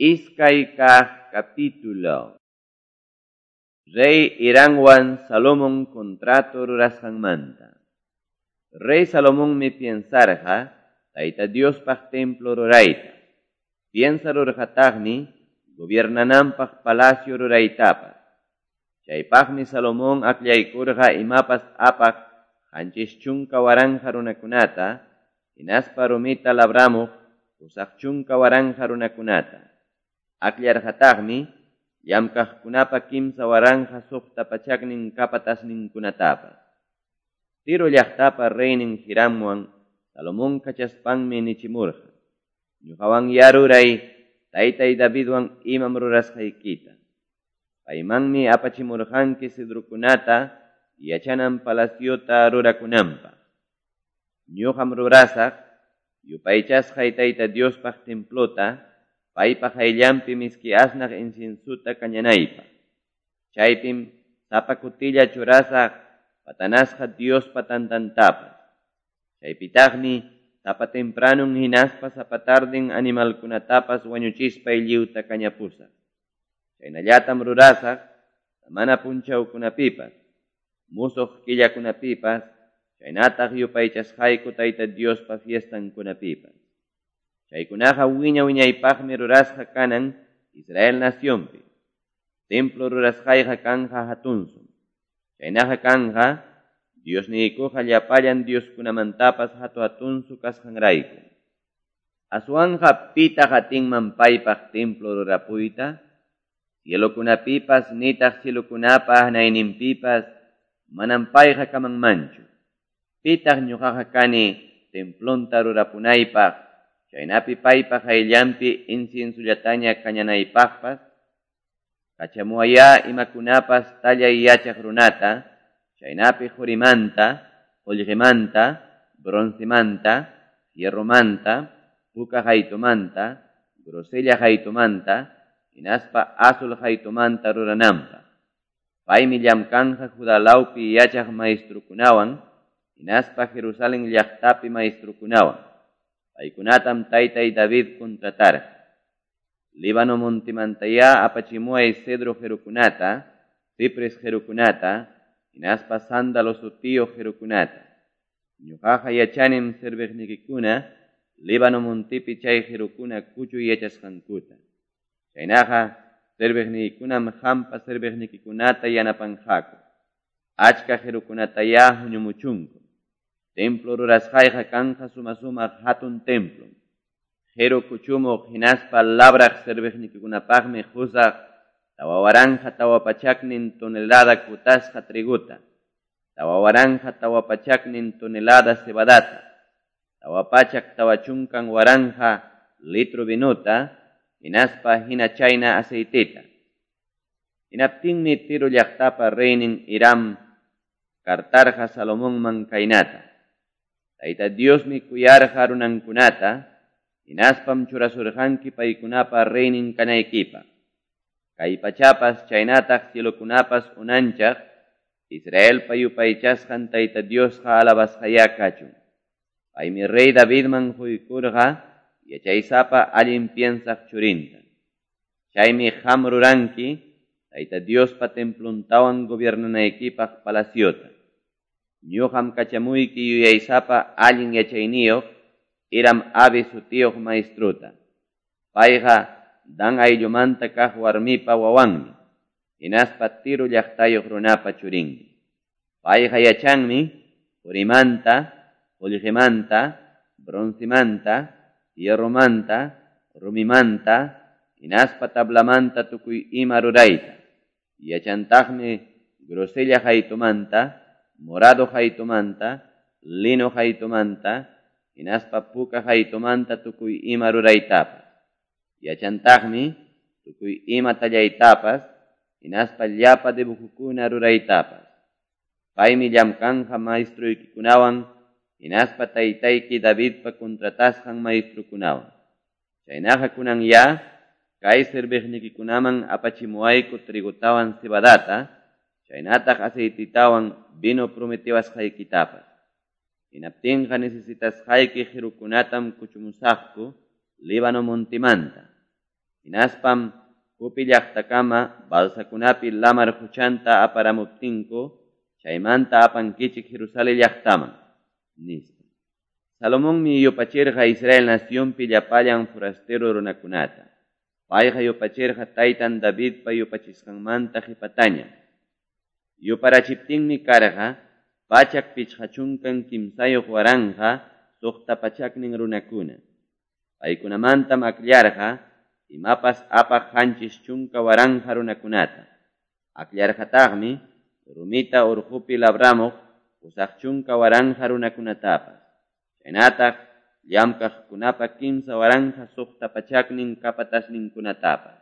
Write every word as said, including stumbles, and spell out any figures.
Iskayka capítulo. Rey Irangwan Salomón contrato rurasqanmanta. Rey Salomón mi piensarja, taita Dios pag templo rurayta. Piensa rurjatagni, gobiernananpag palacio ruraytapa. Chaypagmi Salomón aklaykurja imapas apak, hanchis chunka waranja runakunata, inaspa rumita labramuj, usaq chunka waranja runakunata. Aklayarjatagmi, yamkaqkunapa kimsa waranja suqta pachaknin kapatasnin kunatapa. Tiro llaqtapa reynin Hiramwan, Salomón kachaspangmi nichimurja. Ñuqawan yaruray, taytay Davidwan imam rurasqaykita. Paymanmi apachimurjanki sidrukunata, yachanan palaciota rurakunanpa. Ñuqam rurasaq, yupaychasqay tayta Diospaq templota, paypaq ayllampi miski asnaq incinsuta kañanaypa. Chaypim sapa kutilla churasaq patanasqa Diospa tantantapas. Chaypitaqmi sapa tempranun hinaspa sapa tardin animalkunatapas wañuchispay lliwta kañapusaq. Chaynallatam rurasaq mana punchawkunapipas, musuq killakunapipas, chaynataq yupaychasqayku tayta Diospa fiestankunapipas. Chaykunaqa wiña wiñaypaqmi rurasqa kanan Israel nacionpi. Templo rurasqayqa kanja hatunsum. Chaynaqa kanja Diosniykuqa llapallan Dioskunamantapas hatu hatunsu kasqanrayku. Aswanja pitaq atinman paypaq templo rurapuyta, cielokunapipas nitaq cielokunapaq nayninpipas manan payqa kamanmanchu. Pitaq ñuqaqa kani templonta rurapunaypaq, chaynapi paypaq ayllampi inciensullataña kañanaypaqpas, kachamuaya imakunapas tallay yachaq runata, chaynapi jurimanta, qullqimanta, bronzimanta, hierromanta, puka haytumanta, grosella haytumanta, hinaspa azul haytumanta rurananpaq. Paymi llamkanja Judalawpi yachaq maestrukunawan, hinaspa Jerusalén llaqtapi maestrukunawan. Paykunatam taytay David contratarqa. Líbano montimantaya apachimuay cedro jerukunata, cipres jerukunata, hinaspa sándalo sutío jerukunata. Ñuqaqa yachanim cervejnikikuna, Líbano montipi chay jerukuna kuchu yachasqankuta. Chaynaqa cervejnikikunam hampa cervejnikikunata yanapanjaku. Achka jerukunataya huñumuchunku. Templo rurasqayqa kanja suma suma hatun templo. Jeru kuchumuq hinaspa labraq cervejnikikunapaqmi husaq tawawaranja tawapachaknin tonelada kutasqa triguta. Tawawaranja tawapachaknin tonelada cebadata. Tawapachak tawachunkan waranja litro vinuta, hinaspa hina chayna aceitita. Hinaptinmi tiro llaqtapa reynin Hiram kartarqa Salomónman kaynata. Tayta Diosmi kuyarqa runankunata, hinaspam churasurqanki paykunapa reynin kanaykipa. Kay pachapas chaynataq cielokunapas unanchaq, Israelpa yupaychasqan tayta Diosqa alabasqaya kachun. Paymi rey Davidman huykurqa, yachaysapa allin piensaq churinta. Chaymi qam ruranki, tayta Diospa templuntawan gobiernanaykipaq palaciota. Ñuqam kachamuyki yuyaysapa allin yachayniyuq, Hiram Abi sutiyuq maestruta. Payqa Dan ayllumanta kaq warmipa wawanmi, hinaspa Tiro llaqtayuq runapa churinmi. Payqa yachanmi jurimanta, qullqimanta, bronzimanta, hierromanta, rumimanta, hinaspa tablamanta tukuy ima rurayta. Yachantaqmi grosella haytumanta, morado haytumanta, lino haytumanta, hinaspa puka haytumanta tukuy ima ruraytapas. Yachantaqmi tukuy ima tallaytapas, hinaspa llapa dibujukuna ruraytapas. Paymi llamkanja maestruykikunawan, hinaspa taytayki Davidpa contratasqan maestrukunawan. Chaynaqa kunan ya, kay cervejnikikunaman apachimuayku trigutawan cebadata, chaynataq aceititawan vino prometiwasqaykitapas. Hinaptinqa necesitasqayki jerukunatam kuchumusaqku Líbano montimanta. Hinaspam upi llaqtakama balsakunapi lamar huchanta aparamuptinku, chaymanta apankichik Jerusalén llaqtaman, nispa. Salomonmi yupachirqa Israel nacionpi llapallan forastero runakunata. Payqa yupachirqa taytan Davidpa yupachisqanmanta qhipataña. Yuparachiptinmi karqa, pachak pichqachunkan kimsayuq waranqa suqta pachaknin runakuna. Paykunamantam akllarqa, imapas apaq hanchis chunka waranqa runakunata. Akllarqataqmi, rumita urqupi labramuq, usaq chunka waranqa runakunatapas. Chaynataq, llamkaqkunapa kimsa waranqa suqta pachaknin kapatasninkunatapas.